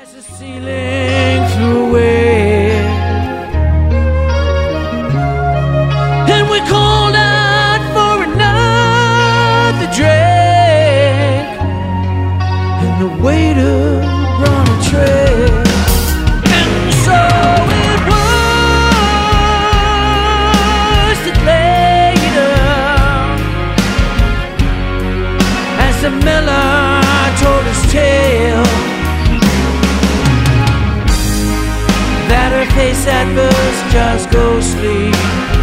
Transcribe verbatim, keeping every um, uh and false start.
As the ceiling flew away, and we called out for another drink, and the waiter brought a tray. And so it was that later, as the miller told his tale, that her face at first just ghostly